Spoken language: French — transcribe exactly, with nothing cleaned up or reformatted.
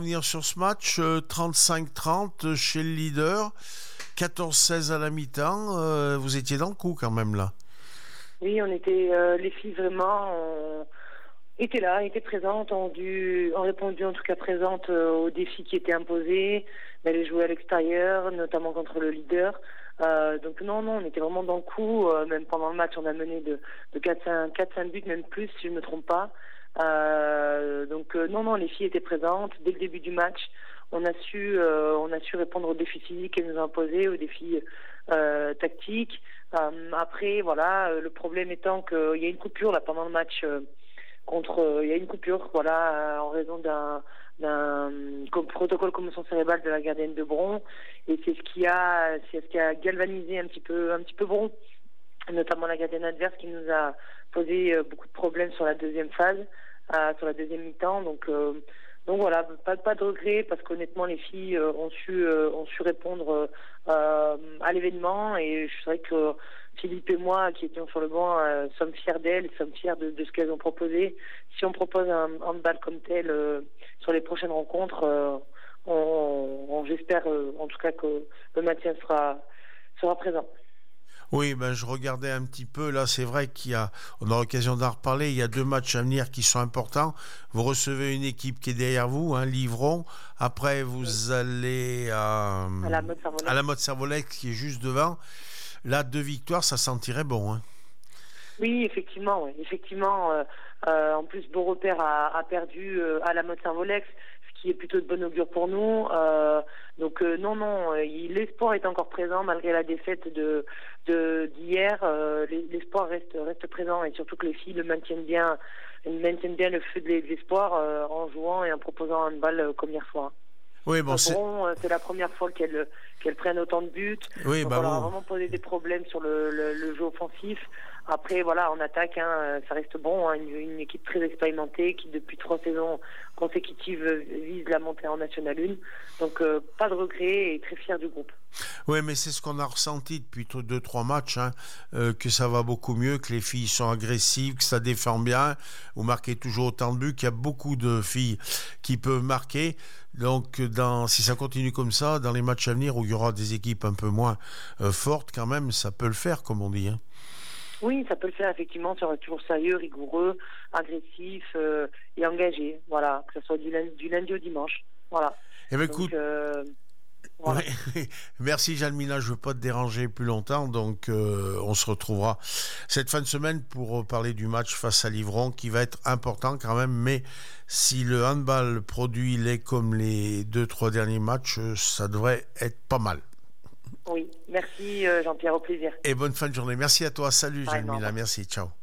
Venir sur ce match, euh, trente-cinq trente chez le leader, quatorze seize à la mi-temps. Euh, vous étiez dans le coup quand même là. Oui, on était, euh, les filles vraiment on étaient là, étaient présentes, ont dû, ont répondu en tout cas présentes euh, aux défis qui étaient imposés, d'aller jouer à l'extérieur, notamment contre le leader. Euh, donc non, non, on était vraiment dans le coup. Euh, même pendant le match, on a mené de, de quatre cinq buts, même plus si je ne me trompe pas. Euh, donc euh, non, non, les filles étaient présentes dès le début du match. On a su, euh, on a su répondre aux défis physiques qu'elles nous ont imposés, aux défis euh, tactiques. Euh, après, voilà, euh, le problème étant qu'il y a une coupure là pendant le match. Euh, contre, euh, il y a une coupure, voilà, euh, en raison d'un d'un comme, protocole commotion cérébrale de la gardienne de Bron, et c'est ce qui a, c'est ce qui a galvanisé un petit peu, un petit peu Bron, notamment la gardienne adverse qui nous a posé euh, beaucoup de problèmes sur la deuxième phase, euh, sur la deuxième mi-temps. Donc, euh, donc voilà, pas, pas de regret parce qu'honnêtement les filles euh, ont su, euh, ont su répondre euh, à l'événement, et je sais que Philippe et moi, qui étions sur le banc, euh, sommes fiers d'elles, sommes fiers de, de ce qu'elles ont proposé. Si on propose un handball comme tel euh, sur les prochaines rencontres, euh, on, on, j'espère euh, en tout cas que le maintien sera, sera présent. Oui, ben je regardais un petit peu là. C'est vrai qu'il y a, on aura l'occasion d'en reparler. Il y a deux matchs à venir qui sont importants. Vous recevez une équipe qui est derrière vous, hein, Livron. Après, vous Oui. allez à, À la mode à Servolex. la mode Servolex qui est juste devant. Là, deux victoires, ça sentirait bon. Hein. Oui, effectivement, oui. Effectivement. Euh, euh, en plus, Beaurepaire a, a perdu euh, à la mode Servolex, ce qui est plutôt de bon augure pour nous. Euh, donc euh, non, non, euh, l'espoir est encore présent malgré la défaite de de d'hier. Euh, l'espoir reste reste présent, et surtout que les filles le maintiennent bien, maintiennent bien le feu de l'espoir euh, en jouant et en proposant un handball euh, comme hier soir. Oui, bon, c'est. Bon, euh, c'est la première fois qu'elles qu'elles prennent autant de buts. Oui, Donc bah on leur a vous. vraiment posé des problèmes sur le, le, le jeu offensif. Après, voilà, en attaque, hein, ça reste bon. Hein, une, une équipe très expérimentée qui, depuis trois saisons consécutives, vise la montée en National un. Donc, euh, pas de regret et très fier du groupe. Oui, mais c'est ce qu'on a ressenti depuis deux, trois matchs, hein, euh, que ça va beaucoup mieux, que les filles sont agressives, que ça défend bien. Vous marquez toujours autant de buts, qu'il y a beaucoup de filles qui peuvent marquer. Donc, dans, si ça continue comme ça, dans les matchs à venir où il y aura des équipes un peu moins euh, fortes, quand même, ça peut le faire, comme on dit. Hein. Oui, ça peut le faire, effectivement. Ça reste toujours sérieux, rigoureux, agressif euh, et engagé. Voilà, que ce soit du lundi, du lundi au dimanche. Voilà. Eh bien, Donc, écoute. euh, voilà. Oui. Merci Jalmina, je ne veux pas te déranger plus longtemps, donc euh, on se retrouvera cette fin de semaine pour parler du match face à Livron qui va être important quand même, mais si le handball produit l'est comme les deux, trois derniers matchs, ça devrait être pas mal. Oui, merci euh, Jean-Pierre, au plaisir. Et bonne fin de journée. Merci à toi, salut Pareillement, au Jalmina, revoir. merci, ciao.